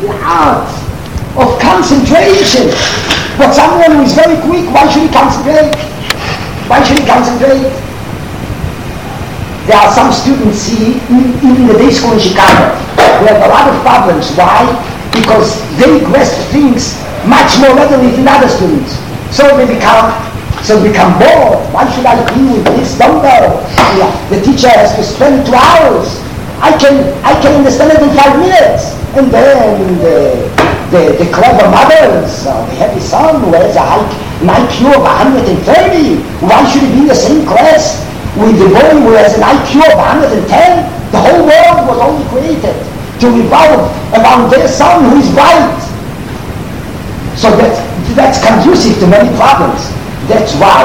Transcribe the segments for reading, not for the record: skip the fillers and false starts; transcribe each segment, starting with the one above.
the art of concentration. But someone who is very quick, why should he concentrate? Why should he concentrate? There are some students in the day school in Chicago who have a lot of problems. Why? Because they grasp things much more readily than other students. So they become bored. Why should I agree with this? Don't know. Yeah. The teacher has to spend 2 hours. I can understand it in 5 minutes. And then the clever mothers, they have a son who has an IQ of 130. Why should he be in the same class with the boy who has an IQ of 110? The whole world was only created to revolve around their son who is bright. So that's conducive to many problems. That's why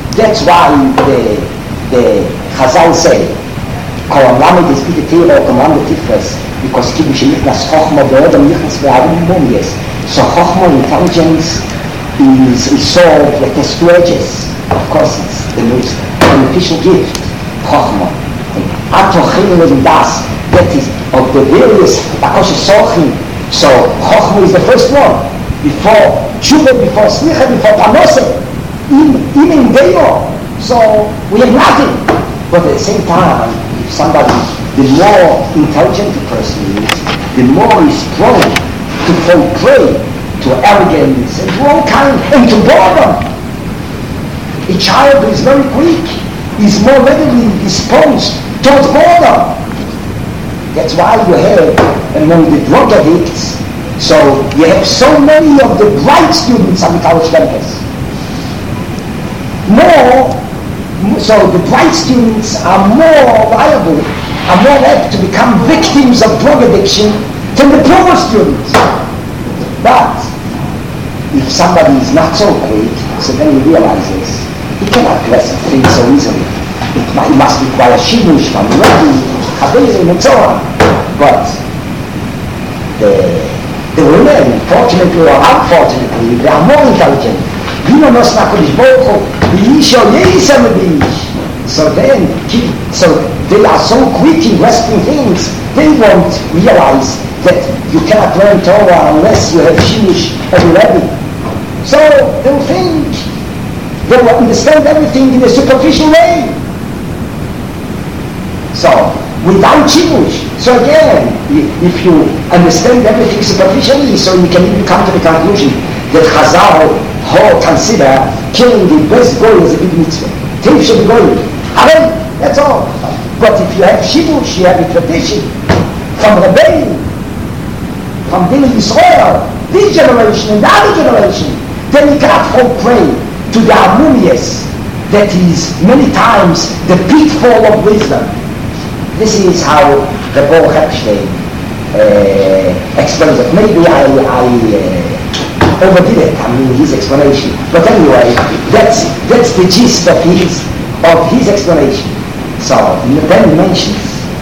the Chazal say, Kolam Lamed is Bite Tera or Kolam Lamed Tifres, because Kibbush Nichnas Chochma Be'odam Nichnas Be'adim Mumies. So Chochma, intelligence, is solved with the 2 edges. Of course, it's the most beneficial gift, Chochma. Atochim and Das, that is of the various Akosh Sochim. So Chochma is the first one. Before Tshuva, before Slicha, before Panose, even Deo. So we have nothing. But at the same time, if somebody, the more intelligent the person is, the more he's prone to fall prey to arrogance and to all kind, and to boredom. A child who is very quick is more readily disposed towards boredom. That's why you have among the drug addicts, so you have so many of the bright students on the college campus. So the bright students are more liable, are more apt to become victims of drug addiction than the poor students. But if somebody is not so quick, so then he realizes he cannot grasp things so easily. He must require shibush, ready, chavirim, and so on. But the women, fortunately or unfortunately, they are more intelligent. So they are so quick in grasping things, they won't realize that you cannot learn Torah unless you have shibush already. So they'll think, they will understand everything in a superficial way. So without shibush. So again, if you understand everything superficially, so you can even come to the conclusion that Chazal consider killing the best goy as a big mitzvah. Things should be going. That's all. But if you have shibush, you have a tradition from Rebbeinu, from Bnei Yisrael, this generation and the other generation, then you cannot fall prey to the harmonious that is many times the pitfall of wisdom. This is how the Baruch Epstein explains it. Maybe I overdid it, his explanation. But anyway, that's the gist of his explanation. So then he mentions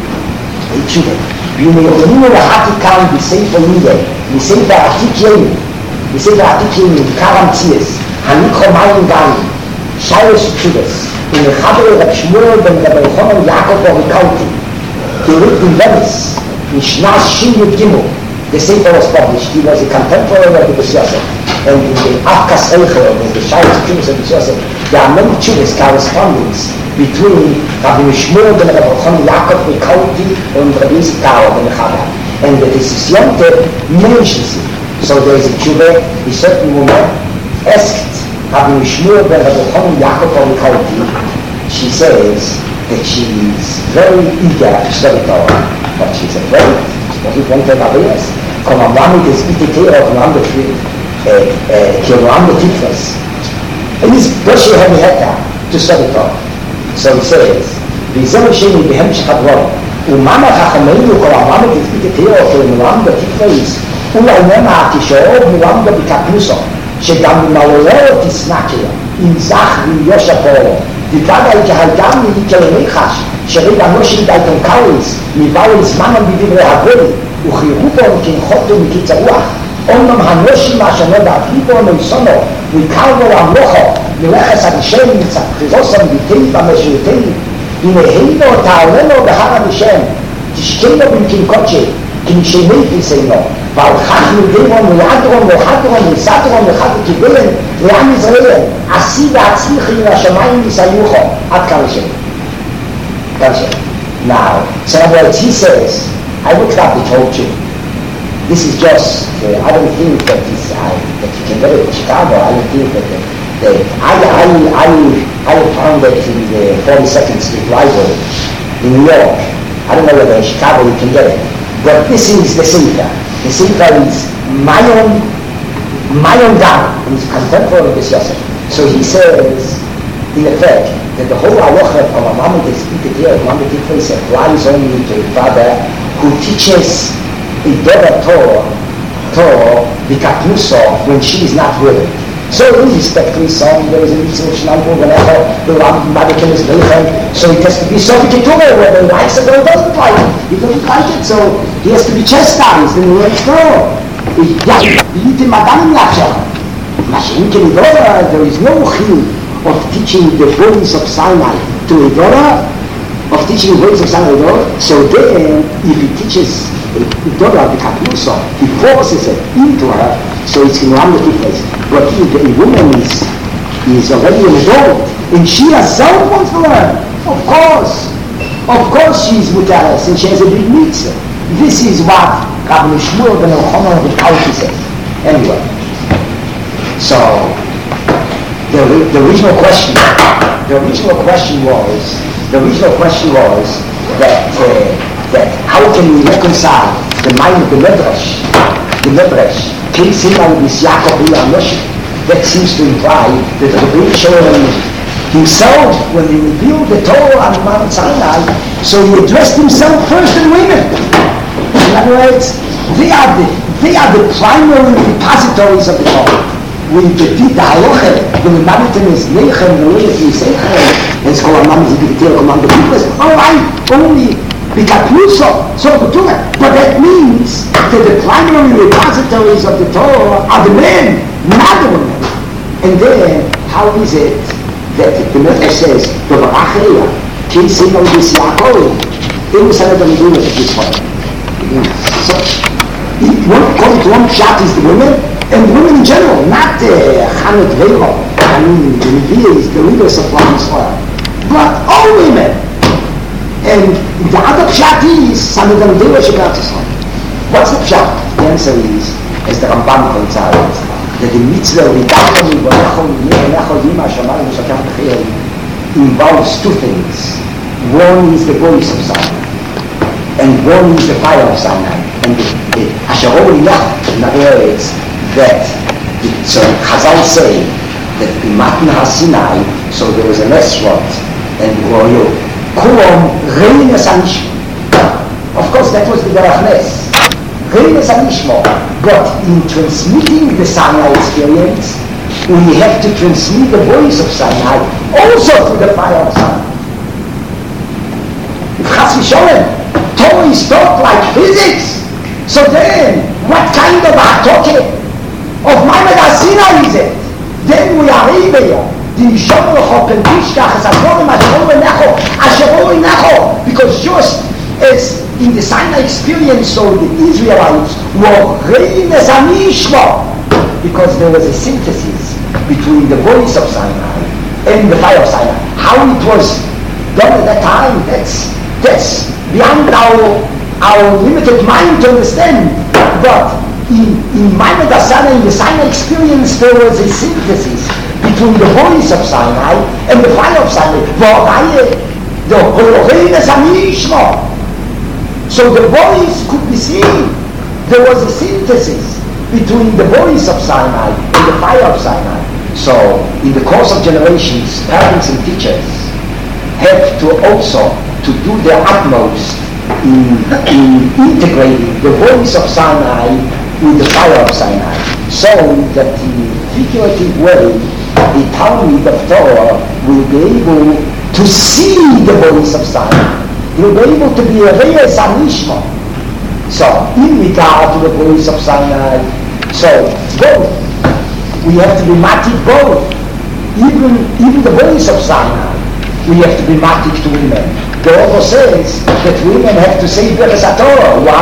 Yumeyonu Lahatikan B'Sefer Yidei, B'Sefer Atik Yemi, B'Sefer Atik Yemi, Karam Tzias, Hanikho Mayim Gani, Shairosh Tshuvas, in the Chaber Reb Shmuel ben Reb Yochanan Yaakov Orikalti, he lived in Venice, in Shnas Shin Yud Gimel. The Sefer was published. He was a contemporary of the Beis Yosef. And in the Afkas Eichel, in the Shairosh Tshuvas of Beis Yosef, there are many Tshuvas correspondence between Rabbi Shmuel ben Reb Yochanan Yaakov Orikalti and Rabbi Yitzchak Karo ben Chada. And the Disisyonteh mentions it. So there is a Tshuva, a certain woman asked Rabbi Shmuel ben Reb Yochanan Yaakov Orikalti. She says that she is very eager to study Torah, but she's afraid. She doesn't want to have ideas. Kolam Lamed is Bite Tera of Kolam Lamed Tifres. And he's pushing her head to study Torah. So he says, V'zeh Sheni B'hemshech HaDvarim, U'mana Chachamenu Kolam Lamed is Bite Tera of Kolam Lamed Tifres, U'lainema Tishaov Milamda B'Kapnuso, שגם ממעורר תסנקר, אם זך ויושר פועלו. דיברה כהלגם מכלמיחש, שריד אנושי דייתון קאוריס, מבאו זמנם בדברי הגולי, וחירובו כנחותו מקיץ הרוח. אומנם הנושי מהשנו דעתליבו נויסונו, ויקרבו המלוכו, מלכס הראשם מצפחירוסם ביתי במשרתי, ונהינו תעלנו בהר המשם, תשקנו במקין קודשי, כנשמי תיסנו, ועל כך נדירון וידרון וחדרון וסתרון וחד קיבלן לעם ישראל עשי והצליחי מן השמיים יסייוחו עד כאן לשם. Now, so in other words, he says, I looked up the whole truth. This is just, I don't think that that you can get it in Chicago. I don't think that I found it in the 42nd Street Library in New York. I don't know whether in Chicago you can get it. But this is the Sefer. The Sefer is my own God, who is contemporary of this Yosef. So he says, in effect, that the whole halacha of a mama that speaks here, a mama that place applies only to a father who teaches a daughter Torah, Bikatnuso, when she is not with it. So in respect to his son, there is a mitzvah of Shnambu, whenever the Madikim is Wilhelm, so it has to be Sofi Keturah, whether he likes it or he doesn't like it. He doesn't like it, so he has to be chastised, and he wants to know. There is no chiyuv of teaching the voice of Sinai to a daughter, of teaching the voice of Sinai to a daughter. So then, if he teaches a daughter the Kaplusa, he forces it into her, so it's in one of the place. But if a woman is already an adult, and she herself wants to learn, of course she is mutaras, and she has a big mitzvah. This is what Rabbi Shmuel ben Elchanan of the Kaushi says. Anyway, so the original question was that how can we reconcile the mind of the Medrash, King Simon is Yaakov Moshe? That seems to imply that the Rebbe Shalom himself, when he revealed the Torah on Mount Sinai, so he addressed himself first to women. In other words, they are the primary repositories of the Torah. When the halacha, when the Mamitim is Neichem, the way is Yisechem, and it's called a Mamit Zikir, among the people, only Bikatnuso, so the Torah. But that means that the primary repositories of the Torah are the men, not the women. And then, how is it that the Medrash says, Dovarachreya, King Simon is Yaakov, they will say that we do it at this point. So, according to one shot is the women, and women in general, not Chanut Veiro, I mean, the leaders of Israel, but all women. And the other pshat is Sanadam Deva Shabbat Israel. What's the pshat? The answer is, as the Rambam points out, that the mitzvah involves two things. One is the voice of Sinai, and one is the fire of Sinai. And the Asherah in other words, that so Chazal say that in Matan HaSinai, so there was an Esrog and Royo, Kulam Reines Anishmo. Of course, that was the Derachnes, Reines Anishmo. But in transmitting the Sinai experience, we have to transmit the voice of Sinai also through the fire of Sinai. If Chas v'Sholem, Torah is taught like physics, so then what kind of Hatoke of Ma'amad HaSinai is it? Then we are able to show the Pentishkach as because just as in the Sinai experience, so the Israelites were reines anishma, because there was a synthesis between the voice of Sinai and the fire of Sinai. How it was done at that time, that's beyond our limited mind to understand. But in Ma'amad HaSinai, in the Sinai experience, there was a synthesis between the voice of Sinai and the fire of Sinai. So the voice could be seen. There was a synthesis between the voice of Sinai and the fire of Sinai. So in the course of generations, parents and teachers have to also to do their utmost in integrating the voice of Sinai with the fire of Sinai, so that in a figurative way, the Talmud of Torah will be able to see the voice of Sinai. He will be able to be a Reines Anishma. So, in regard to the voice of Sinai, so both, we have to be matik both. Even the voice of Sinai, we have to be matik to women. The author says that women have to say Beres HaTorah. Why?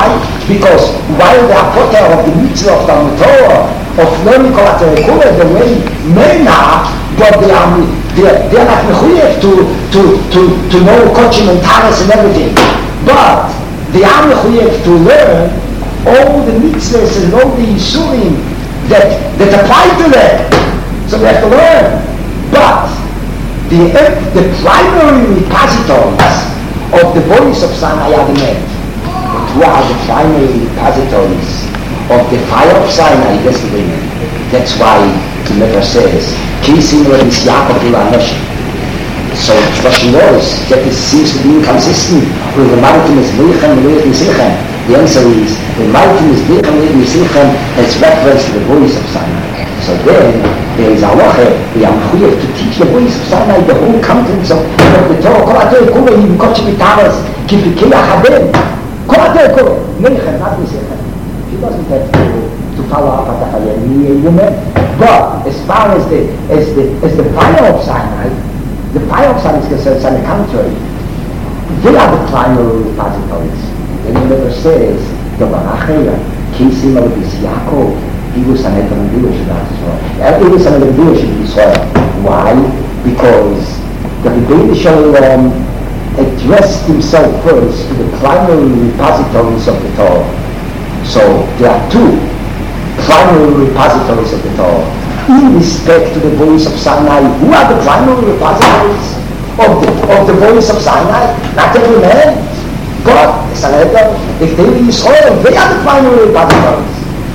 Because while they are potter of the mitzvah of the Torah, of learning Kolaterekula the way Mena, but they are not mechuyev to know Kochim and Taras and everything. But they are mechuyev to learn all the mitzvahs and all the Yisurim that apply to them. So they have to learn. But the primary repositories of the voice of Sinai are the men. But who are the primary repositories of the fire of Sinai? That's the women. That's why the Medrash says, Kisim Rebis Yaakov Ulanesh. So what she knows, that it seems to be inconsistent with the Malachim is Milchem and Milchem Silchem. The answer is, the Malachim is Milchem and Milchem Silchem as reference to the voice of Sinai. So then, there is a halacha, we are here to teach the voice of Sinai, the whole contents of the Torah. Kol Atei Kula, Yim Kochim Taras, Kifikei Achadem. Kol Atei Kula, Milchem, not Milchem. She doesn't have to follow up at the woman. But as far as the fire of Sinai, the fire of Sinai is concerned, on the contrary, they are the primary repositories. And the letter says, the Barachaya, Kisim Rebis Yaakov, he was an Edom Jewish in Israel. He was an Edom Jewish in Israel. Why? Because the Rebbeinu Shalom addressed himself first to the primary repositories of the Torah. So there are two primary repositories of the Torah. In respect to the voice of Sinai, who are the primary repositories of the voice of Sinai? Not every man. God, if they were Israel, they are the primary repositories.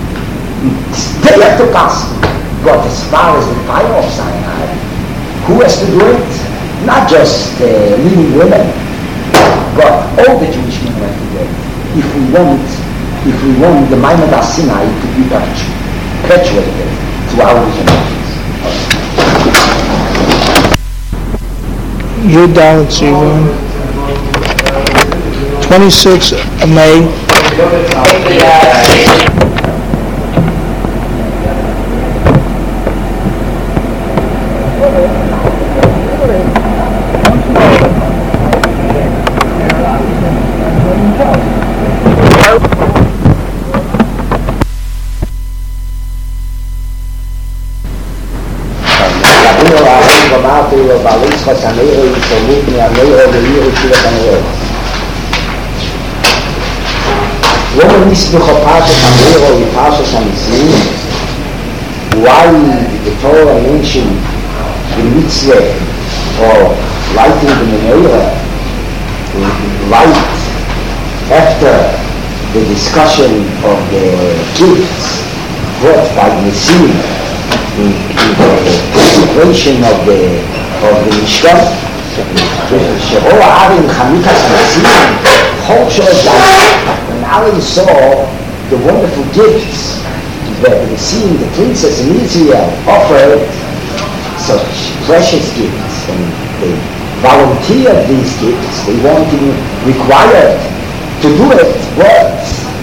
They have to pass. But as far as the fire of Sinai, who has to do it? Not just leading women, but all the Jewish men have to do it. If we want the Maimon Sinai to be perpetuated to our generations. You're down, Stephen. 26 of May. Why the Torah mentioned the mitzvah for lighting the menorah right after the discussion of the gifts brought by the Messiah in the consecration of the Mishkan. She'or Aaron Chanukas Messiah, Chol Shol when Aaron saw the wonderful gifts that the Messiah, the princess in Israel, offered such precious gifts, and they volunteered these gifts. They weren't even required to do it, but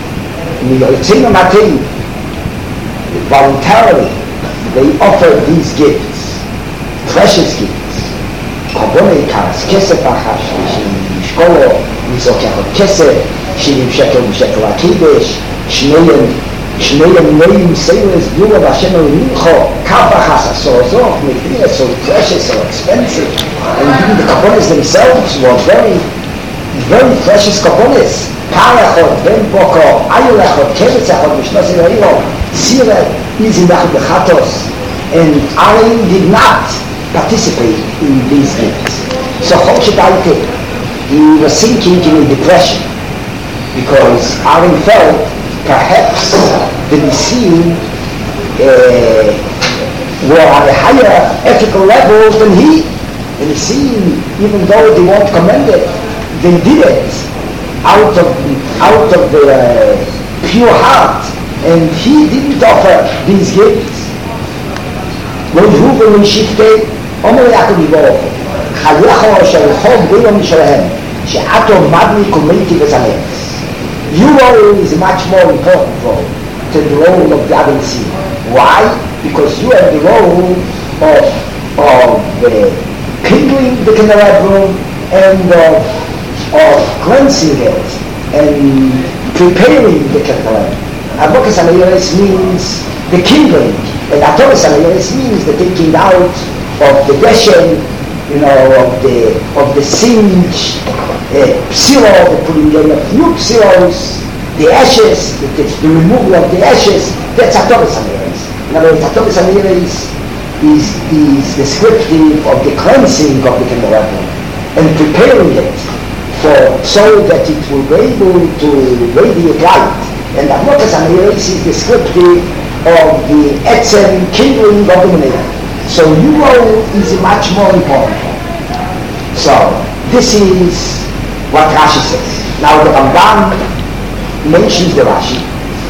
voluntarily they offered these gifts, precious gifts. Kobonei Karas, Kesef Achash, Shkolo, Mizokachot Kesef, Shinim Shekel, Shekel Akidesh, Shneim Neim Seires, Yura Vashem Mincho, Kabachas, so precious, so expensive. And even the Kabonis themselves were very, very precious Kabonis. Parachot, Ben Boko, Ayolachot, Kevitzachot, Mishnos Elohim, Sira, Izinach Bechatos, and Aaron did not participate in these gifts. So Choshedaite, he was sinking in a depression because Aaron felt perhaps the Nissim were on a higher ethical level than he. The Nissim, even though they weren't commended, they did it out of the pure heart, and he didn't offer these gifts. When Shifte, אומר יעקב יבורך, חייך של חוב ביום שלהם, שעתו מדלי קומייטי וזמץ. Your role is much more important role than the role of the other sea. Why? Because you have the role of kindling the candelabrum and of cleansing it and preparing the Kethalim. Avokas Ameires means the kindling, and Atoras Ameires means the taking out of the deshen, of the singed psilo, the putting in of new psilos, the ashes, the removal of the ashes. That's Atoras Ameires. In other words, Atoras Ameires is descriptive of the cleansing of the Kethalim and preparing it so that it will be able to radiate light. And Avokas Ameires is descriptive of the etzem kindling of the menorah. So Yuval is much more important. So this is what Rashi says. Now the Ramban mentions the Rashi.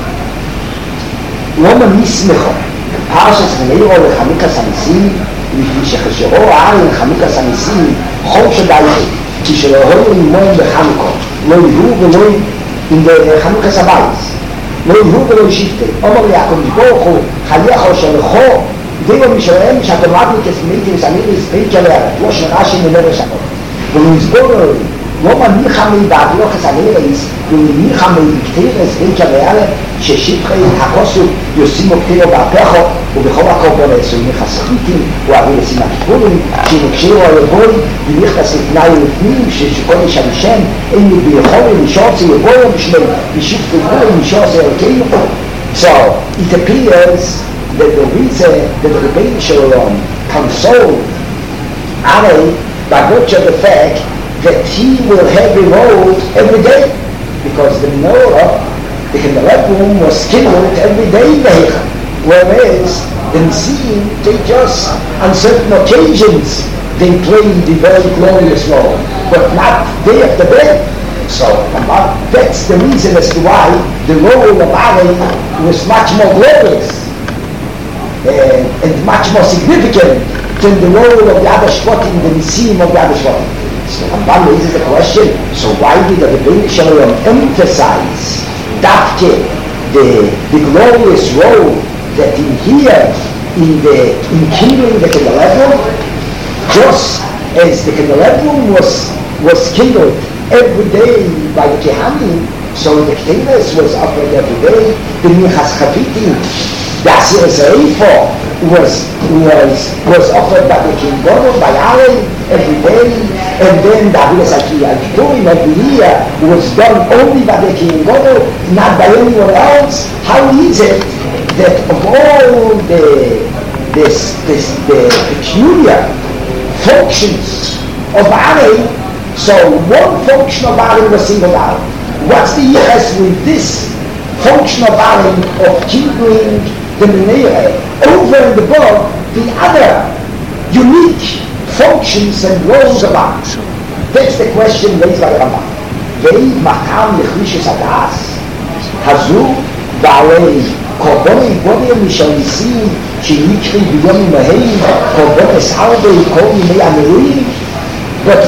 Loma mismecho parshas menorah lechanukas hanisim mipni shechashero ha'ayin chanukas hanisim chol shadayich כשלא היו לימון בחנוכה, לא יהיו ולא עם חנוכה סבייס, לא יהיו ולא ישיבתי. אומר לי, הקודש ברוך הוא, חייך שלכו, דיו משלהם שאתם רק מתסמיתי ושמים להספיק עליה, לא שנרשי מנור לשנות. ולא יסבור לא מניחה מיבד, לא חסנירס, ומניחה מיקטיר להספיק עליה, ששפחי הכוסו יוסימו קטירו בהפכו, ובכל הקורבנס הוא מחסחיתים, הוא אביא לסימן כיפורים, שנקשירו על יבוי, ונכנס לפני ולפנים, שקודש הראשם, אין ביכולים לשורצי יבויים בשמי, ושיפט יבויים לשורצי אלוקינו. So, it appears that the reason that the Rebbeinu Shalom consoled Ari by virtue of the fact that he will have a role every day, because the menorah, the Kethalim was kindled every day in the Heichal, whereas the Nisim, they just, on certain occasions, they played the very glorious role, but not day after day. So that's the reason as to why the role of Ari was much more glorious and much more significant than the role of the other Shvatim, the Nisim of the other Shvatim. So Ramban raises the question, so why did the Rebbeinu Shalom emphasize the glorious role that in here, in kindling the Kethalim, just as the Kethalim was kindled every day by the Kehanim, so the Kethalim was offered every day. The Minchas Chavitim, the Asir Zeifo was offered by the King Gadol, by Aaron every day, and then the Avilas Al-Kippurim every year was done only by the King Gadol, not by anyone else. How is it that of all the peculiar functions of Aaron, so one function of Aaron was singled out? What's the yes with this function of Aaron of kindling the menorah over and above the other unique functions and roles of Aaron? That's the question raised by Rambam. Ve'id makam yechlishes adas hazu ba'alei korbonim bodim mishanisim shenikri biyom imaheim korbones arbei kol yimei ameruim. But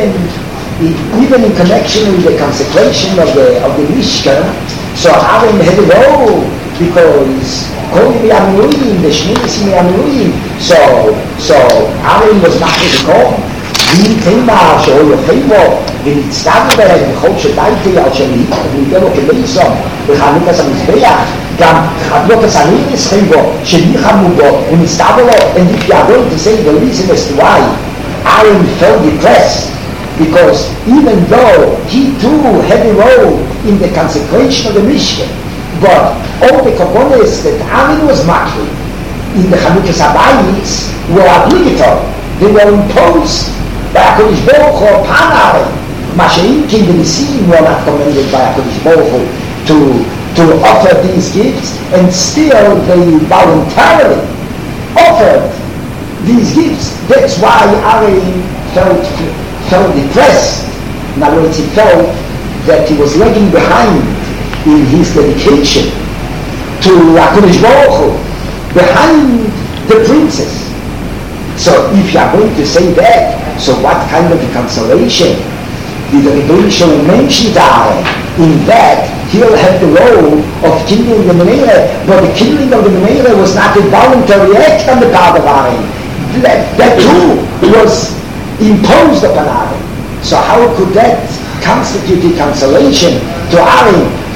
even in connection with the consecration of the Mishkan, so Aaron had a role, because Kol Yimei Ameruim, the Shmiras Yimei Ameruim, so Aaron was not the Kohen. He came out, so Yochimo, ונצטענו בהם, בכל שדייתי על שני, וניתן לו כמייסון, בחנוכס המזבח, גם חדלוקס הנירס חייבו, שניחמו בו, ונצטענו לו, and if you are going to say the reason as to why Aaron felt depressed, because even though he too had a role in the consecration of the Mishkan, but all the components that Aaron was making in the Chanukas Habayis were obligatory. They were imposed by HaKadosh Baruch Hu upon Aaron. Masha'inkin the Nisim were not commanded by HaKadosh Baruch Hu to offer these gifts, and still they voluntarily offered these gifts. That's why Aaron felt depressed. In other words, he felt that he was lagging behind in his dedication to HaKadosh Baruch Hu, behind the princess. So if you are going to say that, so what kind of a consolation did the Rebbeinu Shalom mention to Aaron? In that, he'll have the role of kindling the menorah, but the kindling of the menorah was not a voluntary act on the part of Aaron. That too was imposed upon Aaron. So how could that constitute a consolation to Aaron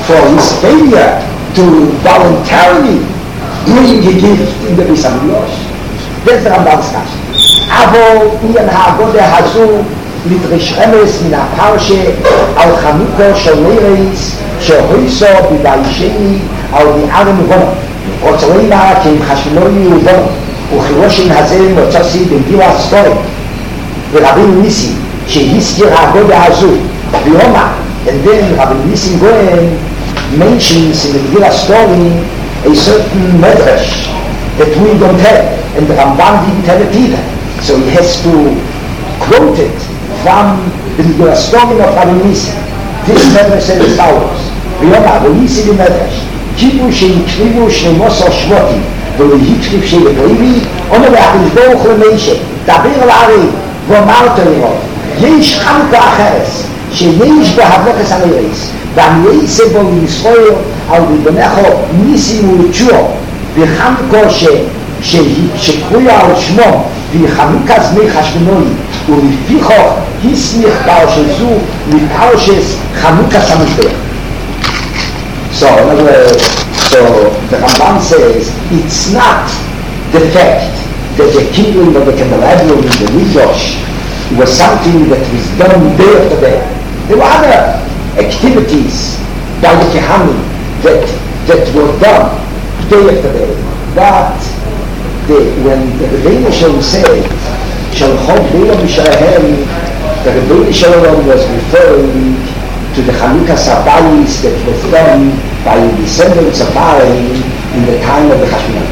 for his failure to voluntarily bring a gift in the Beis HaMikdash. That's the Rambam's kasha. Aber in Haggadah Hazu לדרש אמס מן הפרשה על חנוכה של לירס שהויסו בביישני על ביער מבונו רוצה לימה כי אם חשבונוי ובונו וחירושן הזה מוצאסי במגילה הסטורית ורבין ניסי שהזכיר ההגודה הזו ביומה and then Rabbi Nissim Goyen mentions in the Megillah story a certain medrash that we don't have and the Rambam didn't have it either so he has to quote it from the Megillah story of Rabbi Nissim. This medrash says as follows: "V'yoma v'yisi b'medrash kibu sheikrivu shneimosar shvotim v'yikriv sheikrivi ono v'achis boruch l'meishe dabir l'ari v'omar teriro yesh chanukah acheres שיש בהבלכס הנרס ואני אעשה בו לישראל על בבנכו ניסים ולתשוע וחנוכו שקרוי על שמו וחנוכה זמי חשבונוי ולפיכו הסמיך פרשת זו מפרשת חנוכה המזבח. So the Rambam says it's not the fact that the kindling of the candelabrum in the Mikdash was something that was done day after day. There were other activities by the Kehanim that were done day after day. But when the Rebbeinu Shalom said, Shalchot Beila Mishrahem, the Rebbeinu Shalom was referring to the Chanukah Sabayis that was done by the descendants of Aaron in the time of the Hashmonah.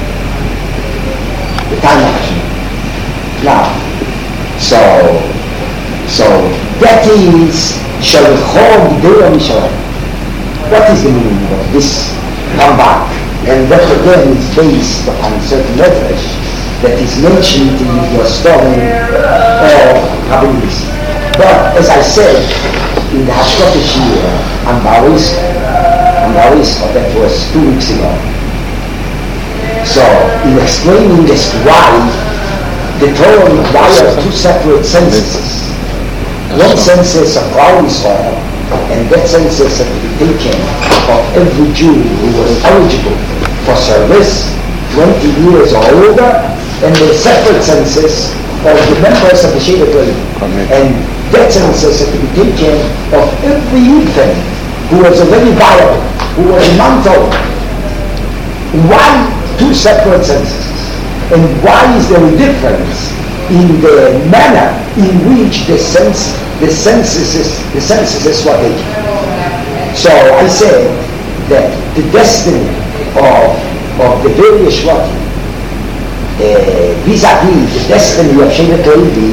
The time of Hashmonah. Now, so that is Shalchot Beila Mishrahem. What is the meaning of this Rambam? And that again is based upon certain letters that is mentioned in your story of Rabbi Nissim. But as I said, in the Hashkotesh year on Barisco, that was 2 weeks ago. So in explaining as to why the Torah requires 2 separate censuses. One census of Klal Yisrael, and that census had to be taken of every Jew who was eligible for service 20 years or older, and the separate census of the members of the Shevet Levi. And that census had to be taken of every infant who was already viable, who was a month old. Why 2 separate censuses? And why is there a difference in the manner in which the censuses were taken? So I said that the destiny of the various Shvatim vis-a-vis the destiny of Shevet Levi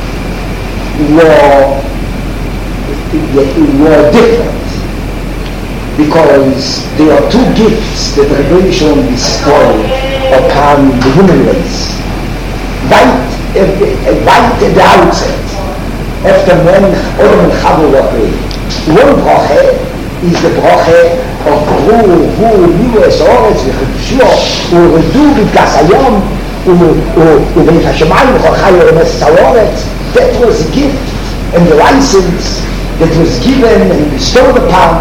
were different, because there are 2 gifts that the Rebbeinu Shalom bestowed upon the human race. Right at the outset, after when Adam and Chava were created. One bracha is the bracha of Hu Milu Es Haaretz V'Chidusho U'Redu B'Gas Hayom U'Beit HaShamayim V'Chayim V'Mes Haaretz. That was a gift and the license that was given and bestowed upon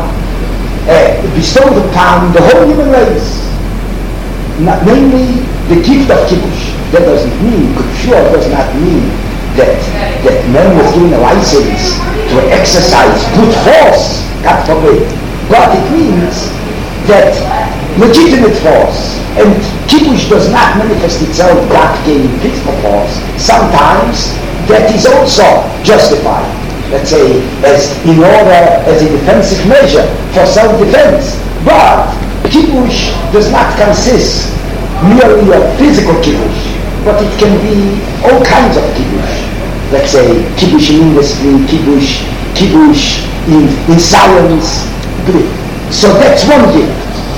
the whole human race. Namely, the gift of Kiddush. That doesn't mean, sure does not mean that man was given a license to exercise good force, God forbid. But it means that legitimate force, and Kiddush does not manifest itself God gave physical force. Sometimes that is also justified, let's say, as a defensive measure for self-defense. But Kiddush does not consist merely of physical Kiddush, but it can be all kinds of Kiddush. Let's say Kiddush in industry, Kiddush in science. So that's one gift.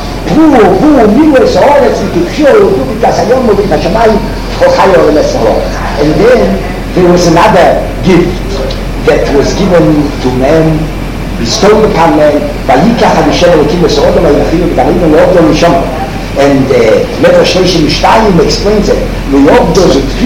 And then there was another gift that was given to man, bestowed upon man. And Medrash Shloshim Shtayim explains it.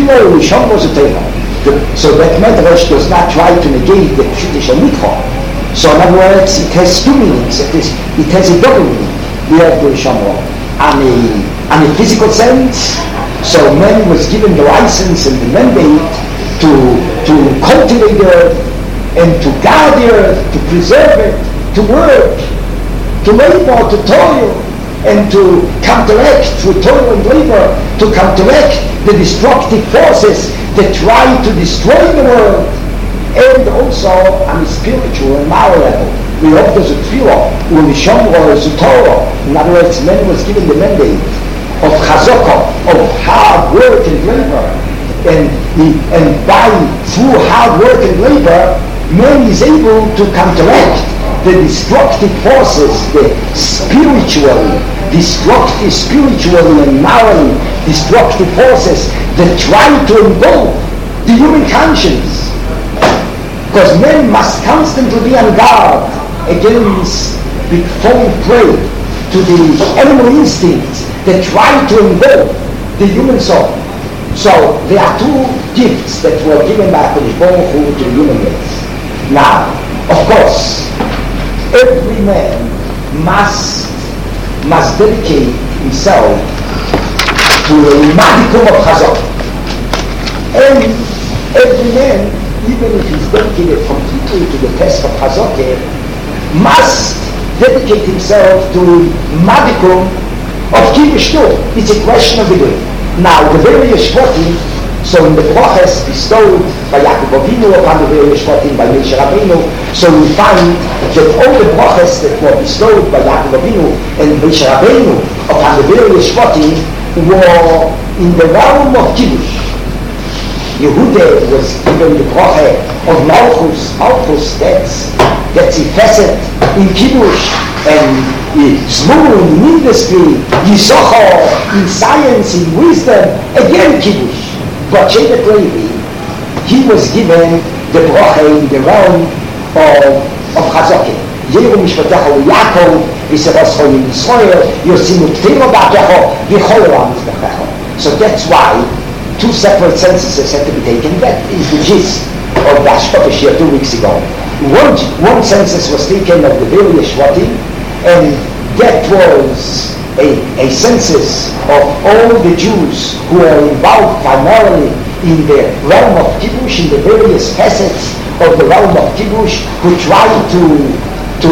So that Medrash does not try to negate the Pshuti Shel Mikvah. So in other words, it has two meanings. It has a double meaning. We have the Shamor. On a physical sense, so man was given the license and the mandate to cultivate the earth and to guard the earth, to preserve it, to work, to labor, to toil, and to counteract with toil and labor, to counteract the destructive forces that try to destroy the world, and also on a spiritual and moral level. We hope there's a tefillah, u'lishamro Torah. In other words, man was given the mandate of chazaka, of hard work and labor, and through hard work and labor, man is able to counteract the destructive forces, the spiritually and morally destructive forces that try to engulf the human conscience. Because men must constantly be on guard against falling prey to the animal instincts that try to engulf the human soul. So there are two gifts that were given by HaKadosh Baruch Hu to the human race. Now, of course, every man must dedicate himself to a modicum of chazak. And every man, even if he's dedicated completely to the task of chazak, must dedicate himself to a modicum of kibbush too. It's a question of degree. Now, the various shvatim, so in the brachas bestowed by Yaakov Avinu upon the various shvatim by Moshe Rabbeinu, so we find that all the brachas that were bestowed by Yaakov Avinu and Moshe Rabbeinu upon the various shvatim were in the realm of kibbush. Yehuda was given the bracha of Malchus, that's a facet in kibbush, and Zmun in industry, Yisachar in science, in wisdom, again kibbush. But Shevet Levi, he was given the bracha in the realm of chazaka. Yeru mishpatecha u'Yaakov, v'seroscho Yisrael, Yosimu k'tero ba'techo, v'chol olam mizbechecho. So that's why two separate censuses had to be taken. That is the gist of the Ashkofish here 2 weeks ago. One census was taken of the various shvatim, and that was a census of all the Jews who are involved primarily in the realm of kibbush, in the various facets of the realm of kibbush, who try to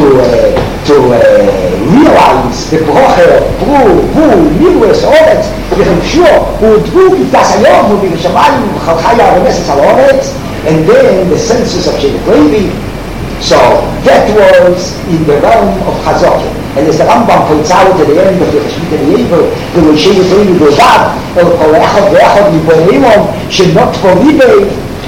realize the bracha of Bru, Midwest, Oretz, who drew Kitasayov, who B'Shamayim, Chalchaya, Remeses al Oretz, and then the census of Shevet Levi. So that was in the realm of chazaka. And as the Rambam points out at the end of the Cheshbit Eliezer, the Shevet Levi B'Vad, or Kol Echad V'Echad Miboreimon, Shenot for Libei,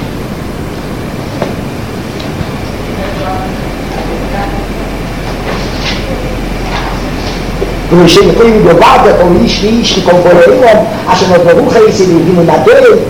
Shevet Levi B'Vad, Kol Ish Ish Kol Boreimon, Asher Not Baruch Yisrael Yivinu Nadei,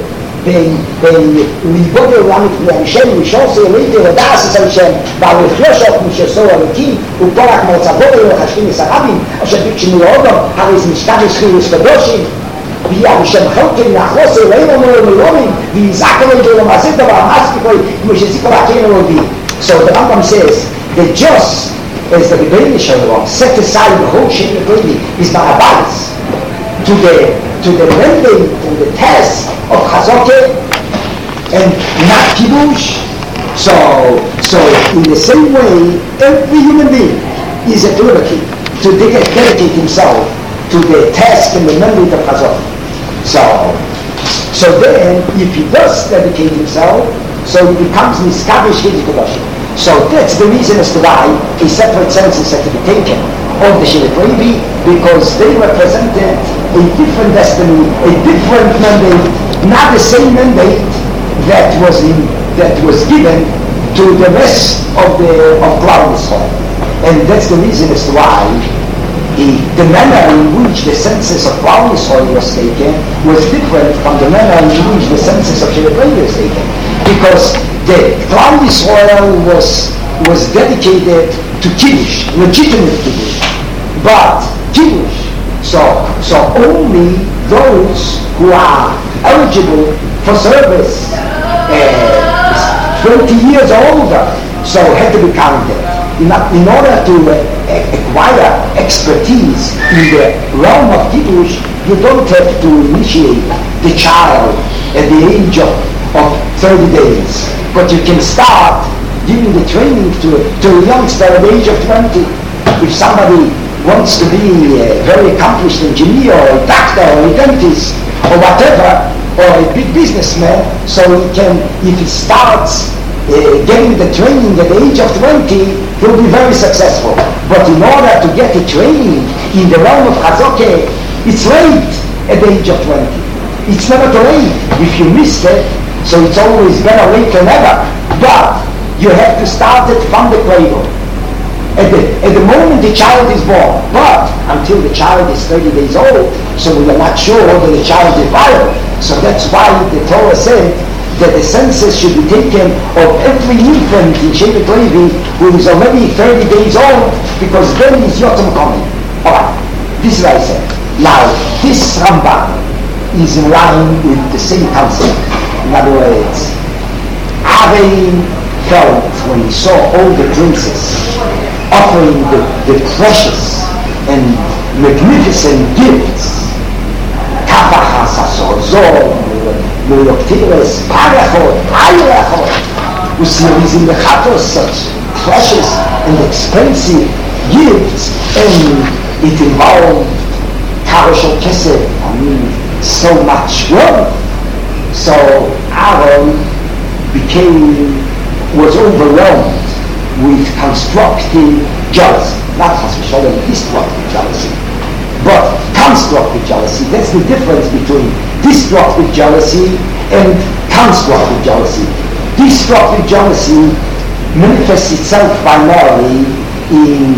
ולבוד העולם לפני השם, ושעושה אליתי ודעס אצל השם, והרחיושות משסו הלוקים, ופורח מרצבות היו לחשבים מסרבים, אשר ביקשנו להודו, הרי זה משכב ישחירוס קדושים, ויהיה השם חלקים לאחרוס אלוהים אמרו מלומים, ויזעק אליהם ולא מעשה דבר, מספיק כמו שזיקו להכינו להודי. So the Rambam says that just as the Rebbeinu Shalom set aside the whole Shevet Levi is Barabas to the mandate, to the task of chazaka and not kibbush. So in the same way, every human being is at liberty to dedicate himself to the task and the mandate of chazaka. So then, if he does dedicate himself, so he becomes niskavish hidikodosh. So that's the reason as to why a separate census had to be taken of the Shevet Levi, because they represented a different destiny, a different mandate, not the same mandate that was given to the rest of Klal Yisrael. And that's the reason as to why the manner in which the census of Klal Yisrael was taken was different from the manner in which the census of Shevet Levi was taken, because the Klal Yisrael was dedicated to kibbush, legitimate kibbush, but kibbush. So only those who are eligible for service 20 years or older, so had to be counted. in order to acquire expertise in the realm of Kiddush, you don't have to initiate the child at the age of 30 days, but you can start giving the training to a youngster at the age of 20. If somebody wants to be a very accomplished engineer or a doctor or a dentist or whatever, or a big businessman, so he can, if he starts getting the training at the age of 20, he'll be very successful. But in order to get the training in the realm of Chazokeh, it's late at the age of 20. It's never too late if you missed it, so it's always better late than never. But you have to start it from the cradle. At the moment the child is born, but until the child is 30 days old, so we are not sure whether the child is viable. So that's why the Torah said that the census should be taken of every infant in Shevet Levi who is already 30 days old, because then is Yotam coming. Alright, this is what I said. Now, this Rambam is in line with the same concept. In other words, Aaron felt when he saw all the princes offering the precious and magnificent gifts, Kafachas, Asozor, Loyoktires, Parachot, Ayachot, Usirizim Bechatos, such precious and expensive gifts, and it involved Karoshel Kesef, so much work. So Aaron was overwhelmed with constructive jealousy, not destructive jealousy, but constructive jealousy. That's the difference between destructive jealousy and constructive jealousy. Destructive jealousy manifests itself primarily in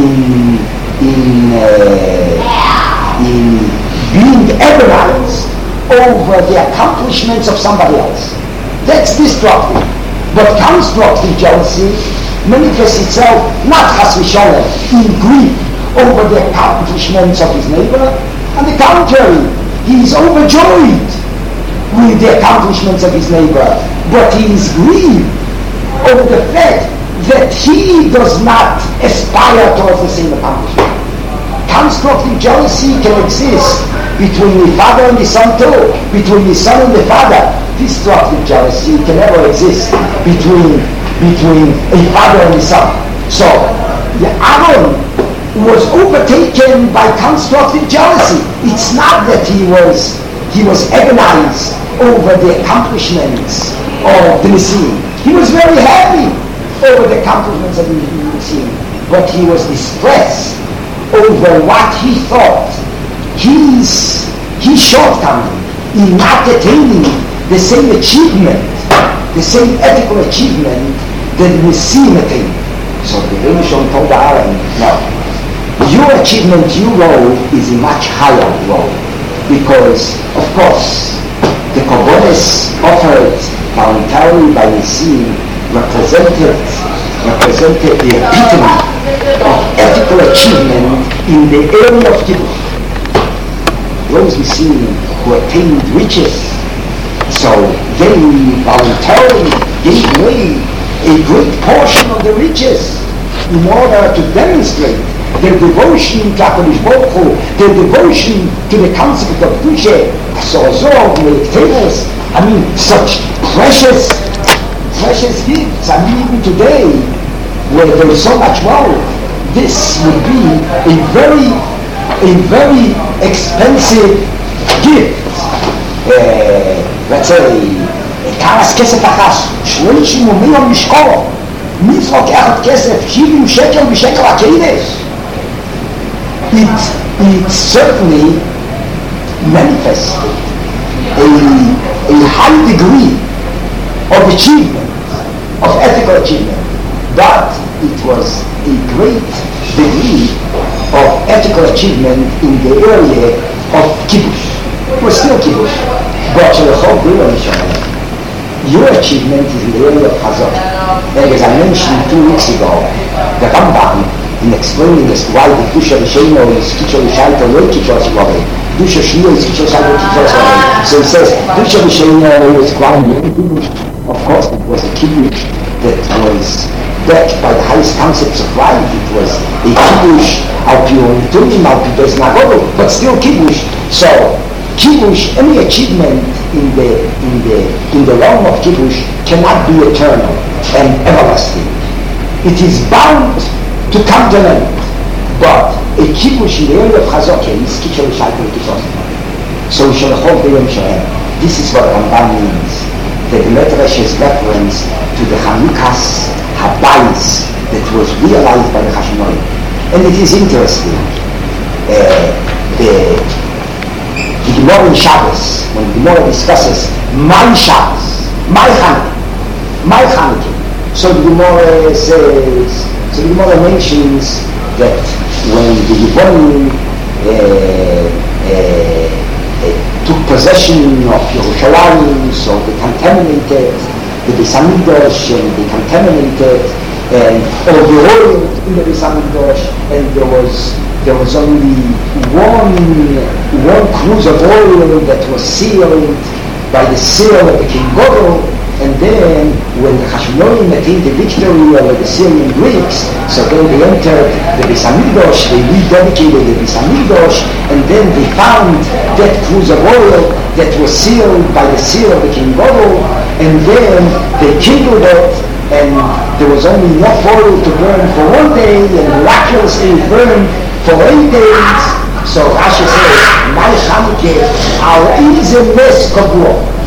being agonized over the accomplishments of somebody else. That's destructive. But constructive jealousy manifests itself not chas v'sholem in grief over the accomplishments of his neighbor. On the contrary, he is overjoyed with the accomplishments of his neighbor, but he is grieved over the fact that he does not aspire towards the same accomplishment. Constructive jealousy can exist between the father and the son too, between the son and the father. Destructive jealousy can never exist between a father and a son. So Aaron was overtaken by constructive jealousy. It's not that he was agonized over the accomplishments of the Messiah. He was very happy over the accomplishments of the Messiah, but he was distressed over what he thought his shortcoming in not attaining the same achievement, the same ethical achievement that the Messiah attained. So the Rebbeinu told Aaron, no, your achievement, your role is a much higher role, because, of course, the korbanos offered voluntarily by Messiah represented the epitome of ethical achievement in the area of Kiddush. Those Messiah who attained riches, so they voluntarily gave away a great portion of the riches in order to demonstrate their devotion to HaKadosh Baruch Hu, their devotion to the concept of Kedusha, Asozor, Me'ekteres. Such precious gifts. Even today, where there is so much wealth, this would be a very expensive gift. Let's say, כמה כסף אחת, 30 מיליון משקול, מי לוקח כסף, 70 שקל בשקל הקודש? It certainly manifested a high degree of achievement, of ethical achievement, but it was a great degree of ethical achievement in the area of Kiddush. It was still Kiddush, but your achievement is in the area of Chazon. And as I mentioned 2 weeks ago, the Rambam, in explaining as to why the Kedusha Rishayno is Kichor Rishayto, or Kichor Rishayto, Kedusha Shniyo is Kichor Rishayto, Kichor Rishayto. So he says, Kedusha Rishayno was grounded in Kiddush. Of course, it was a Kiddush that was backed by the highest concepts of life. It was a kibbush al pi tunim al pi beis nagodol, but still kibbush. So kibbush, any achievement in the realm of kibbush cannot be eternal and everlasting. It is bound to come to an end. But a kibbush in the area of Chazokah is kitchel shaykel kitos. So we shall hold the Yom Shohem. This is what Rambam means. The Medrash's reference to the Chanukas Habayis that was realized by the Hashmonaim. And it is interesting. The Gemara in Shabbos, when the Gemara discusses my Shabbos, my Chanukah. So the Gemara says, the Gemara mentions that when the Yevonim took possession of Yerushalayim, so they contaminated the Beis Hamikdash, and they contaminated and all the oil in the Beis Hamikdash, and there was only one cruse of oil that was sealed by the seal of the King Godel. And then when the Hashmonaim attained the victory over the Syrian Greeks, so then they entered the Beis Hamikdash, they rededicated the Beis Hamikdash, and then they found that cruse of oil that was sealed by the seal of the King Godel, and then they kindled it, and there was only enough oil to burn for 1 day, and miraculously it burned for 8 days. So Rashi says, my Chanukah, our easy mess kabur.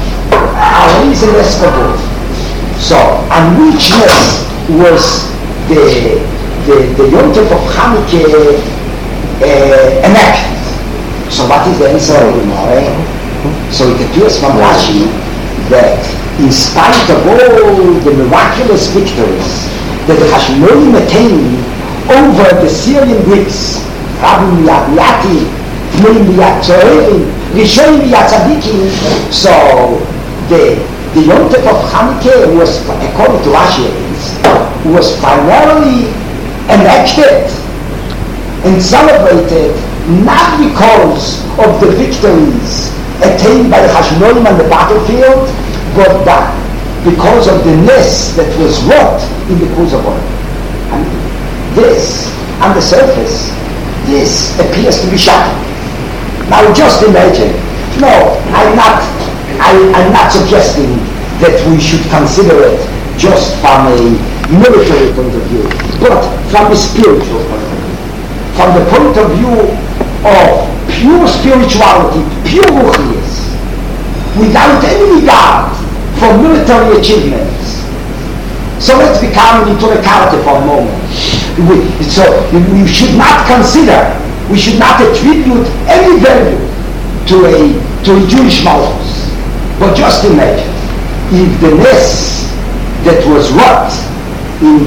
So, on which was the Yom Tov of Chanukah enacted? So what is the answer of the Gemara? So it appears from Rashi that in spite of all the miraculous victories that the Hashmonaim attained over the Syrian Greeks, Rabbi Yati, Tmeim Yatzorim, Rishonim Yatzadikim, so the Yom Tov of Chanukah was, according to Rashi, was primarily enacted and celebrated not because of the victories attained by the Hashmonaim on the battlefield, but because of the ness that was wrought in the cruse of oil. And this, on the surface, this appears to be shocking. Now just imagine, no, I'm not suggesting that we should consider it just from a military point of view, but from a spiritual point of view. From the point of view of pure spirituality, pure ruchnius, without any regard for military achievements. So let's become into a character for a moment. We should not consider, we should not attribute any value to a Jewish malchus. But just imagine, if the ness that was wrought in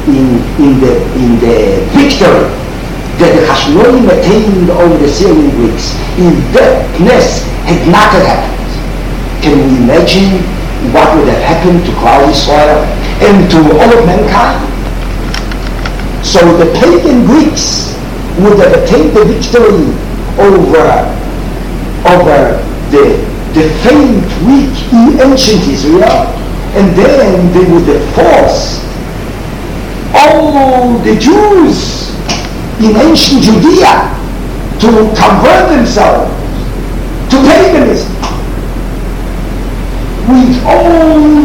the victory that the Hashmonaim attained over the Syrian Greeks, if that ness had not happened, can we imagine what would have happened to Klal Yisrael and to all of mankind? So the pagan Greeks would have attained the victory over the faint, weak, ancient Israel, and then they would have forced all the Jews in ancient Judea to convert themselves to paganism. With all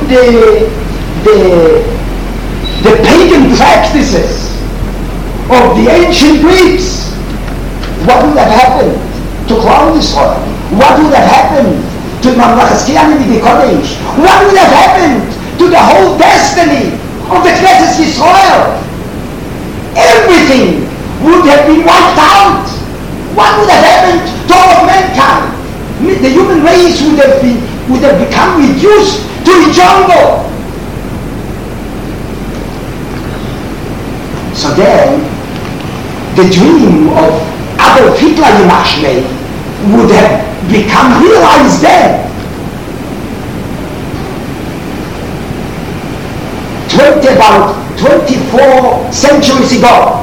the pagan practices of the ancient Greeks, what would have happened to Klal Yisrael? What would have happened to Mamlachas Kiyani Kodesh? What would have happened to the whole destiny of the Knesset Yisrael? Everything would have been wiped out. What would have happened to all of mankind? The human race would have become reduced to a jungle. So then, the dream of Adolf Hitler Yimach would have become realized then. About 24 centuries ago,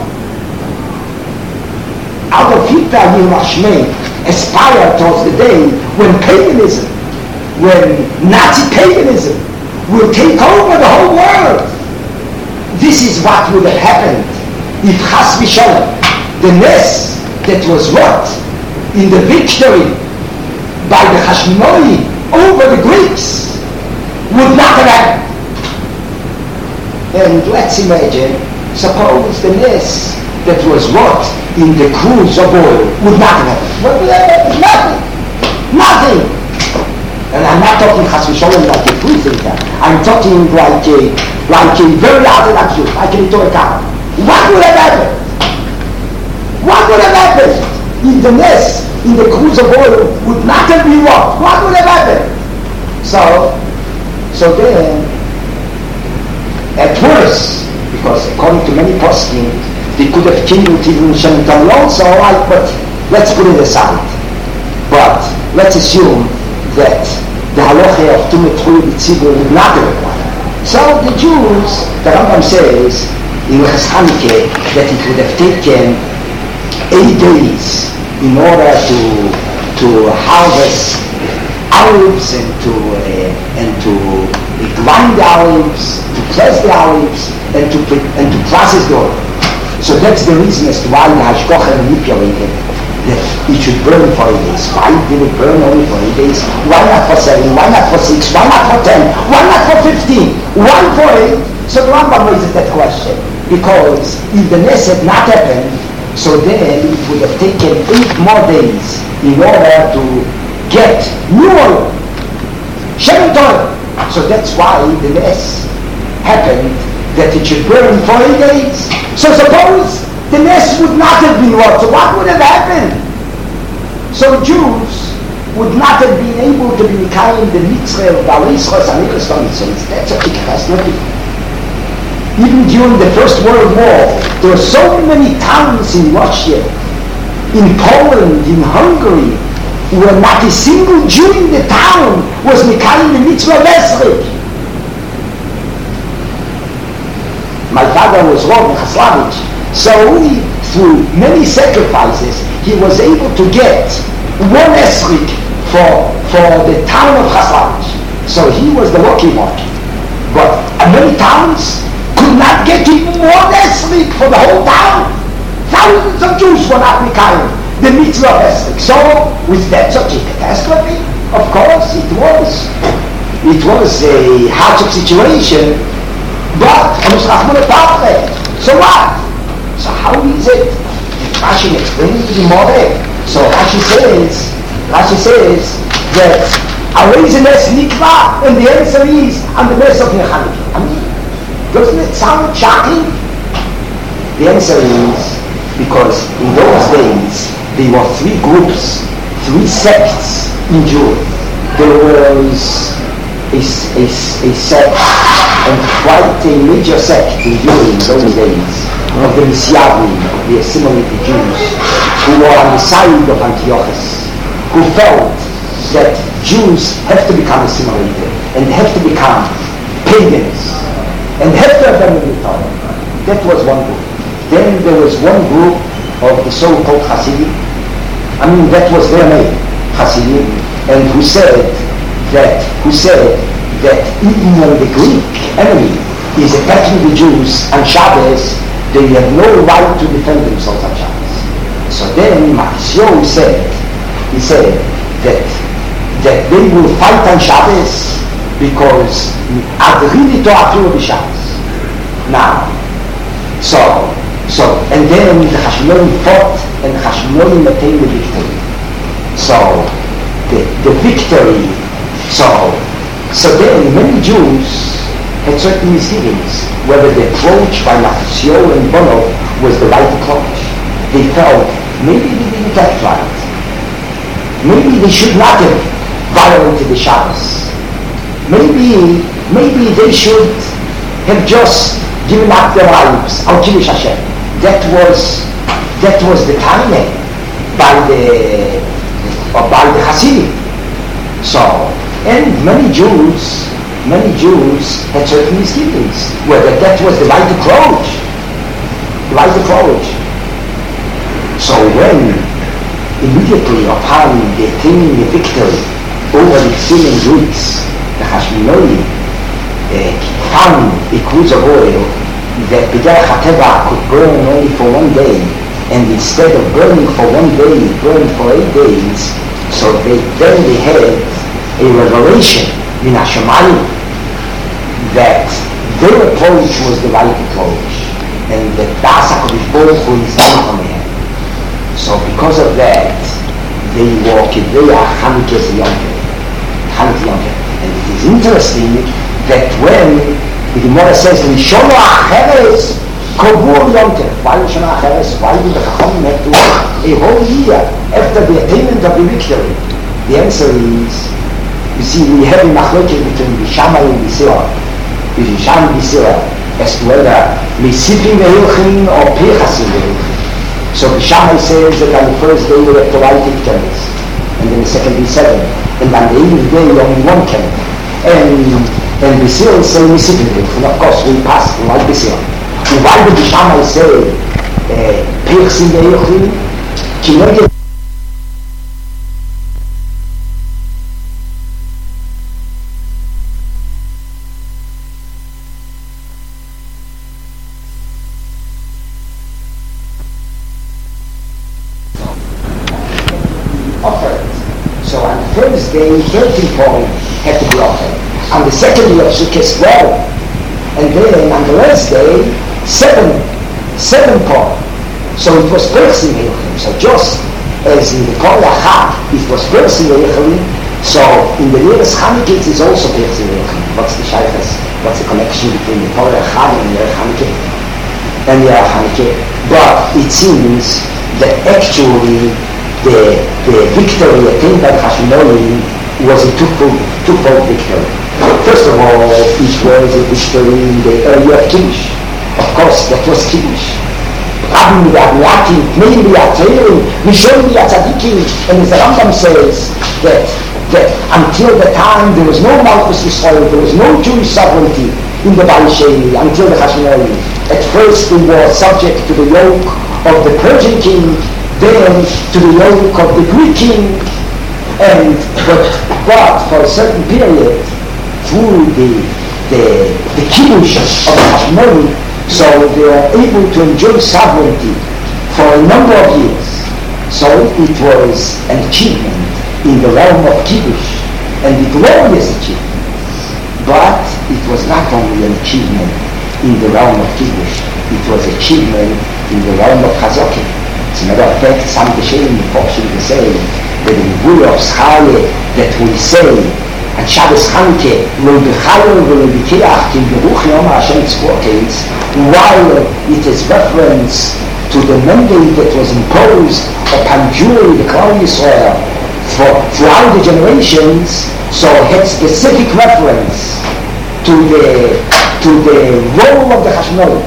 Adolf Hitler Yimach aspired towards the day when paganism, when Nazi paganism will take over the whole world. this is what would have happened if Chas v'Shalom, the ness that was wrought in the victory by the Hashmonai over the Greeks would not have happened. And let's imagine, suppose the ness that was wrought in the cruise of oil would not have happened. What would have happened? Nothing. And I'm not talking Chas v'Shalom like a free thinker. I'm talking like a very orthodox Jew, like a Torah. What would have happened? What would have happened if the nest in the cruise of oil would not have been wrought? What would have happened? So then, at worst, because according to many poskim, they could have killed even Shem Tami also, right? But let's put it aside. But let's assume that the halacha of Tumet Chulu B'Tzibur would not have required. So the Jews, the Rambam says in Ches Chanukah that it would have taken 8 days in order to harvest olives and to grind the olives, to press the olives, and to process the oil. So that's the reason as to why the Hashgacha manipulated that it should burn for 8 days. Why did it burn only for 8 days? Why not for 7? Why not for 6? Why not for 10? Why not for 15? Why for 8? So the Rambam raises that question. Because if the ness had not happened, so then it would have taken 8 more days in order to get new oil. Shemen oil. So that's why the ness happened, that it should burn for 8 days. So suppose the nest would not have been wrought. So what would have happened? So Jews would not have been able to be Mikayim the mitzvah of Baalei Yisroel and Amichos Mitzvahs. That's a catastrophe. Even during the First World War, there were so many towns in Russia, in Poland, in Hungary, where not a single Jew in the town was Mikayim the mitzvah of Esrog. My father was Rav Chaslavich. So through many sacrifices, he was able to get 1 esrik for the town of Chaslavich. So he was the lucky one. But many towns could not get even 1 esrik for the whole town. Thousands of Jews were not Mikayim the mitzvah of esrik. So was that such a catastrophe? Of course it was. It was a hardship situation. But so what? So how is it? Rashi explains to the Moreh. So Rashi says that Arezenes Nikva, and the answer is on the nest of Nechanikim. I mean, doesn't it sound shocking? The answer is because in those days there were 3 groups, 3 sects in Jewry. There was a sect, and quite a major sect in Jewry in those days, of the Messiavim, the assimilated Jews, who were on the side of Antiochus, who felt that Jews have to become assimilated and have to become pagans and have to have them in the Torah. That was one group. Then there was one group of the so-called Hasidim. I mean, that was their name, Hasidim, and who said that even when the Greek enemy is attacking the Jews on Shabbos, they have no right to defend themselves on Shabbos. So then Matisyo said that they will fight on Shabbos because Adrili To'afiru b'Shabbos. Now, and then the Hashmonai fought and Hashmonai attained the victory. So the victory. So then many Jews had certain misgivings whether the approach by Matisyo and Bono was the right approach. They felt maybe they didn't act right. Maybe they should not have violated the Shabbos. Maybe they should have just given up their lives on Kiddush Hashem. That was the timing by the Hasidim. So, and many Jews had certain misgivings whether that was the right approach. So when immediately upon the attaining the victory over the Syrian Greeks, the Hashmonai found a cruise of oil that B'derech HaTeva could burn only for one day, and instead of burning for one day, it burned for 8 days. So then they had a revelation in Hashemayim that their approach was the right approach, and that Das HaKadosh Baruch Hu is Abraham. So because of that, they were Kedeya Chanukah Yom Tov. And it is interesting that when the Gemara says, Rishono Acheres Kobur Yom Tov, why Rishono Acheres? Why did the Chachamim have to wait a whole year after the attainment of the victory? The answer is, you see, we have a machloket between Shammai and Yisrael, as to whether Mesipim Ve'ilchin or Pechasim Ve'ilchin. So the Shammai says that on the first day we have to write 8 candles, and then the second day 7, and on the 8th day only 1 candle. And B'Sir say Mesipim Ve'ilchin. Of course we pass like B'Sir. And why did the Shammai say Pechasim Ve'ilchin? Kineged day, 13 points had to be offered. On the second day of Sukkot, 12. And then on the last day, 7 points. So it was Persim Hilchim. So just as in the Kol Yachad, it was Persim Hilchim, so in the Yeres Chanukah it is also Persim Hilchim. What's the shaykhs? What's the connection between the Kol Yachad and the Yeres Chanukah? But it seems that actually the victory attained by Hashimonim was a twofold victory. First of all, it was a victory in the area of Kiddush. Of course, that was Kiddush. Rabbi Miyatim, Meir Miyatim, Mishon Miyatzadikim, and as the Rambam says that until the time there was no Malchus Yisrael, there was no Jewish sovereignty in the Baal Sheni until the Hashimonim. At first they were subject to the yoke of the Persian king, then to the yoke of the Greek king, but for a certain period, through the kiddush of the Hashmonaim, so they were able to enjoy sovereignty for a number of years. So it was an achievement in the realm of kiddush, and a glorious achievement. But it was not only an achievement in the realm of kiddush, it was achievement in the realm of chazokim. As a matter of fact, some Geshem fortunately say that in Guru of Schaye that we say at Shabbos Chanukah, Lo B'chayo V'lo B'keach Kim Beruch Yom Hashem Tzvokes, while it is reference to the mandate that was imposed upon Jewry, the Klal Yisrael, throughout the generations, so it had specific reference to the role of the Hashmonaim.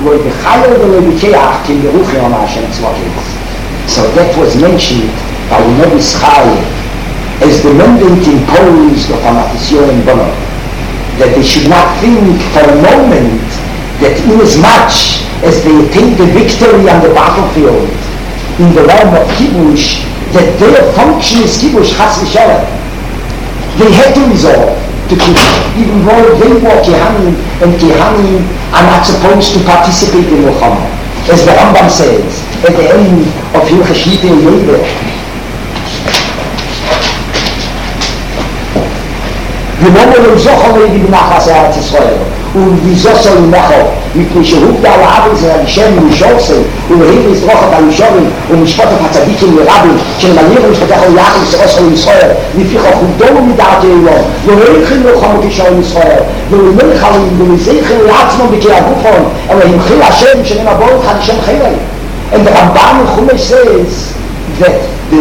So that was mentioned by the Nebi Schai as the mandate imposed upon Atisyon and Bono, that they should not think for a moment that inasmuch as they attained the victory on the battlefield in the realm of Kiddush, that their function is Kiddush Chas V'Shalom. They had to resolve to Kiddush, even though they were Kehanim, and Kehanim are not supposed to participate in Milchama. As the Rambam says at the end of Hilchos Shlita Yovel, ונאמר לו זוכר לידי בנחס ארץ ישראל ובזוסו למחו מפני שהובדה על הארץ הראשון ומשורסי ולהיב לזרוחת על ישורים ומשפטת הצדיקים לרבים שנמליר ומשפטך על יחד וסרוסו לישראל לפיך חובדו ומדעת אלו ולהיכם לוחמו כשאול ישראל ולמלך עליהם ולזיכם לעצמו בקי הגופון אלא המחיל השם שנמה בורך על שם חילי. And the Ramban in Chumash says that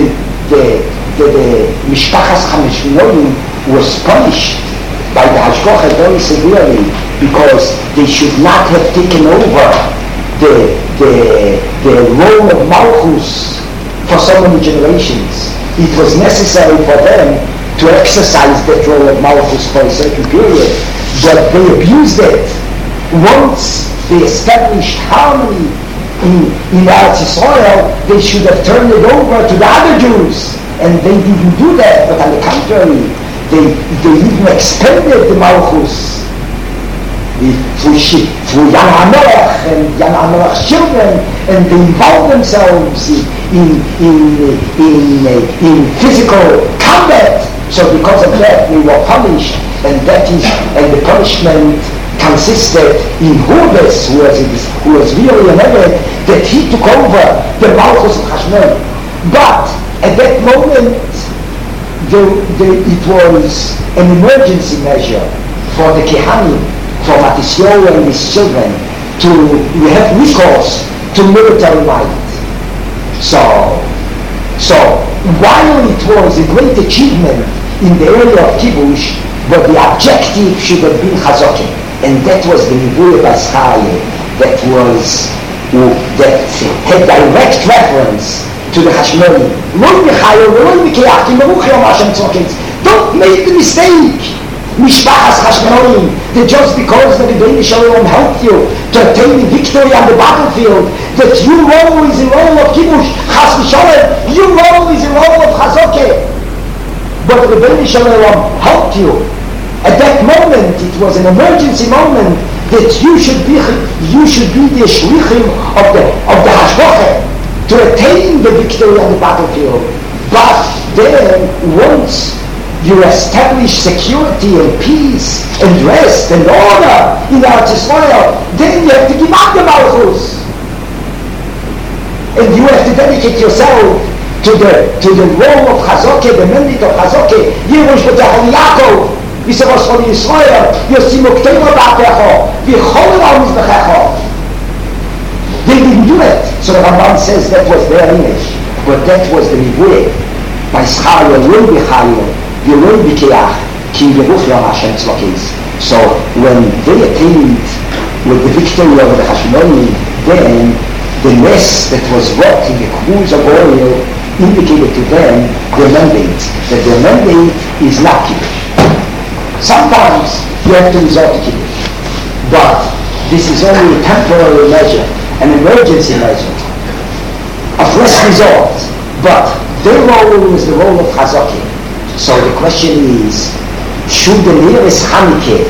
the Mishpachas Chameshvinoim was punished by the Hashgacha very severely because they should not have taken over the role of Malchus for so many generations. It was necessary for them to exercise that role of Malchus for a certain period, but they abused it. Once they established harmony in Eretz Yisrael, they should have turned it over to the other Jews, and they didn't do that, but on the contrary, they even expanded the Malchus through Jan HaMelech and Jan HaMelech's children, and they involve themselves in physical combat. So because of that, they were punished, and the punishment consisted in Hurdes, who was really an Eved, that he took over the Malchus of Hashemon. But at that moment, it was an emergency measure for the Kehanim, for Matisyahu and his children, to have recourse to military might. So while it was a great achievement in the area of Kibush, but the objective should have been Chazokim, and that was the Nibuye Baschaya that had direct reference to the Hashmoni. Don't make the mistake, Mishpachas Hashmonim, that just because the Rebbeinu Shalom helped you to attain victory on the battlefield, that your role is a role of Kibush, Chas v'Sholem, your role is a role of Chazokeh. But the Rebbeinu Shalom helped you. At that moment, it was an emergency moment that you should be the shlichim of the Hashgachah to attain the victory on the battlefield. But then, once you establish security and peace and rest and order in Eretz Yisrael, then you have to give up the Malchus. And you have to dedicate yourself to the role of Chazokeh, the mandate of Chazokeh. Yerush b'tachon Yaakov, Yisavos Chol Yisrael, Yosim Ukteva Ba'atecho, V'chol Al Mizbechecho. They didn't do it. So the Ramban says that was their image. But that was the Nibuye. By Schar Yol B'chayil, Yol B'keach, Ki Yeruch Yom Hashem Tzlokis. So when they attained with the victory over the Hashmoni, then the nest that was wrought in the cruise of oil indicated to them their mandate, that their mandate is not Kiddush. Sometimes you have to resort to Kiddush, but this is only a temporary measure, an emergency measure, of last resort. But their role is the role of Chazokeh. So the question is, should the nearest Hanukkah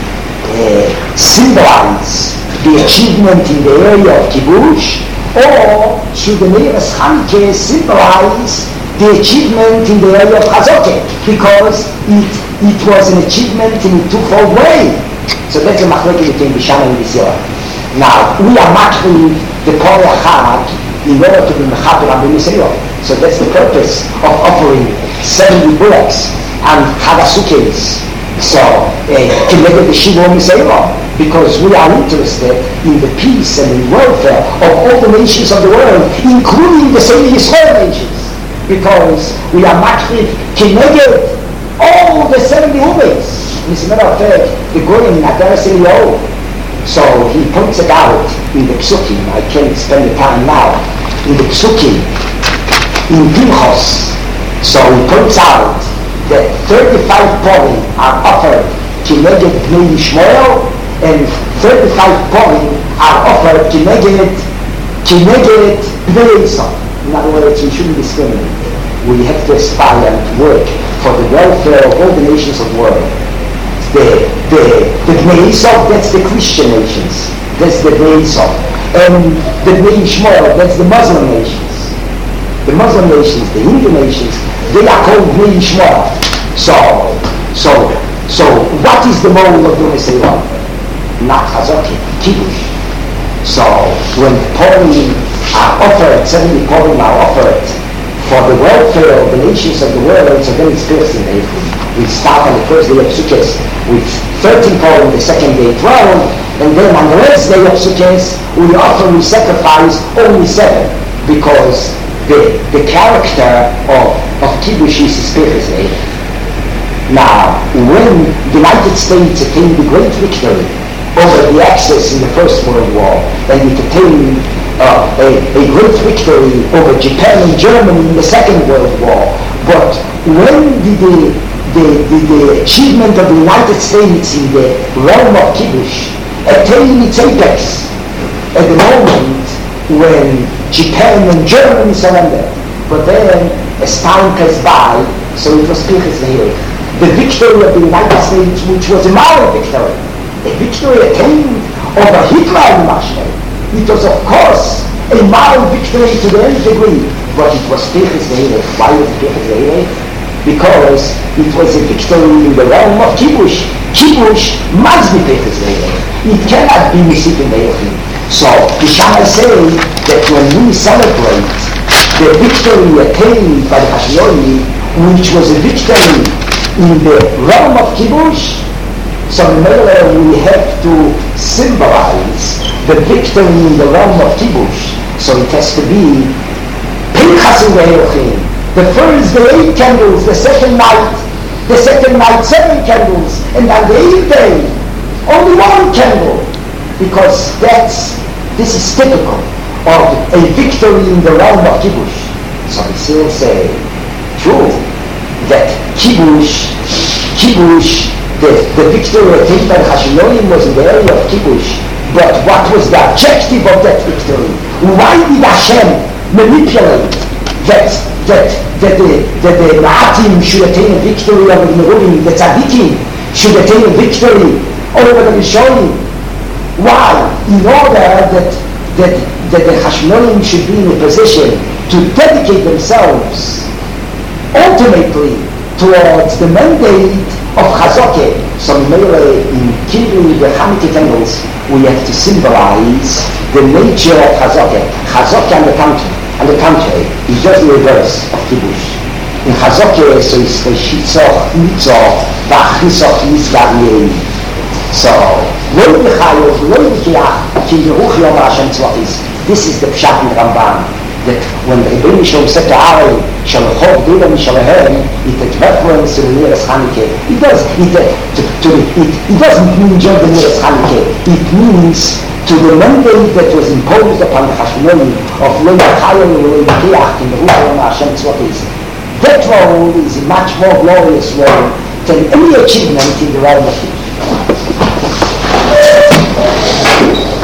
symbolize the achievement in the area of Kibush, or should the nearest Hanukkah symbolize the achievement in the area of Chazokeh, because it was an achievement in a twofold way? So that's a machlokes between Bishana and Bisera. Now, we are matching the Porei Chag in order to be Mechaper and Bisera. So that's the purpose of offering 70 bullocks and Chagasukes. So, to make it the Shivon Bisera, because we are interested in the peace and the welfare of all the nations of the world, including the same Israel nations. Because we are matching Kineged all the 70 Ubeis. As a matter of fact, the Goyim Nader Selio. So he points it out in the Psukim. I can't spend the time now. In the Psukim, in Pinchos. So he points out that 35 Porim are offered Kineged Bnei Yishmael, and 35 Porim are offered Kineged Bnei Esau. In other words, we shouldn't discriminate. We have to aspire and work for the welfare of all the nations of the world. The Bnei Esau, that's the Christian nations. That's the Bnei Esau. And the Bnei Yishmael, that's the Muslim nations. The Muslim nations, the Hindu nations, they are called Bnei Yishmael. So what is the mode of the Messiah? Not Chazokeh, Kiddush. So when Purim are offered, 70 Purim are offered for the welfare of the nations of the world, so then it's piercing the April. We start on the first day of Sukkot with 13 Purim, the second day 12, and then on the last day of Sukkot we sacrifice only 7, because the character of Kiddush is piercing the April. Now, when the United States attained the great victory over the Axis in the First World War, and it attained a great victory over Japan and Germany in the Second World War, but when did the achievement of the United States in the realm of Kiddush attain its apex? At the moment when Japan and Germany surrendered. But then, as time passed by, so it was Pinchas V'Hirich. The victory of the United States, which was a moral victory, a victory attained over Hitler in Mashmei. It was, of course, a moral victory to the nth degree, but it was Peches Ve'erech. Why was it Peches Ve'erech? Because it was a victory in the realm of Kibush. Kibush must be Peches Ve'erech. It cannot be Misikim Ve'erechim. So, we shall say that when we celebrate the victory attained by the Hashmonaim, which was a victory in the realm of Kibush, so we have to symbolize the victory in the realm of Kibush. So it has to be Pinchas Ve'erechim. The first day 8 candles, the second night 7 candles, and on the 8th day only 1 candle, because this is typical of a victory in the realm of Kibush. So we still say, true, that Kibush, the victory attained by the Hashmonaim was in the area of Kibush, but what was the objective of that victory? Why did Hashem manipulate that the Ma'atim should attain a victory over the Neruim, the Tzadikim should attain a victory over the Rishonim? Why? In order that the Hashmonaim should be in a position to dedicate themselves ultimately towards the mandate of Chazokeh. So in keeping the Hanukkah candles, we have to symbolize the nature of Chazokeh. Chazokeh on the contrary, is just the reverse of Kibush. In Chazokeh, so it's the Shitzoch, Nitzoch, V'Achiszoch, Nizgariyei. So, Loi B'Chayoch, Loi B'Kiach, Ki Yeruch Yom Hashem Tzvachis. This is the Pshat in Ramban, that when the Rebbeinu Shalom said to Ari, Shalachov Dila Mishalahem, it had reference to the nearest Hanukkah. It doesn't mean just the nearest Hanukkah. It means to the mandate that was imposed upon the Hashmonaim of Loi B'Chayoch and Loi B'Kiach in the Yeruch Yom Hashem Tzvachis. That role is a much more glorious role than any achievement in the realm of it.